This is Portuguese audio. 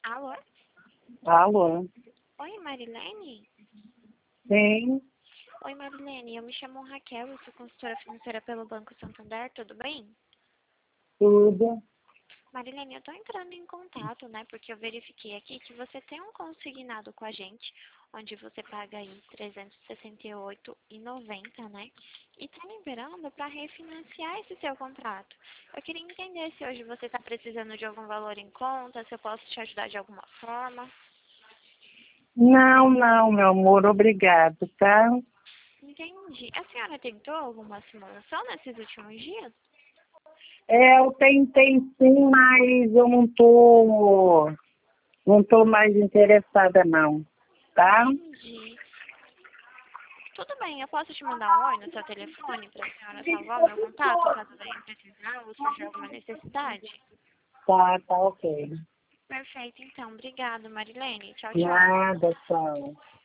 Alô? Alô? Oi, Marilene? Sim, Oi, Marilene. Eu me chamo Raquel, eu sou consultora financeira pelo Banco Santander, tudo bem? tudo. Marilene, eu estou entrando em contato, né, porque eu verifiquei aqui que você tem um consignado com a gente, onde você paga aí R$ 368,90, né, e está liberando para refinanciar esse seu contrato. Eu queria entender se hoje você está precisando de algum valor em conta, se eu posso te ajudar de alguma forma. Não, não, meu amor, obrigado, tá? Entendi. A senhora tentou alguma simulação nesses últimos dias? Eu tentei sim, mas eu não tô mais interessada não, tá? Entendi. Tudo bem, eu posso te mandar um oi no seu telefone para a senhora salvar o meu contato, caso venha precisar ou surgir alguma necessidade? Tá ok. Perfeito, então. Obrigada, Marilene. Tchau, tchau. Nada, tchau.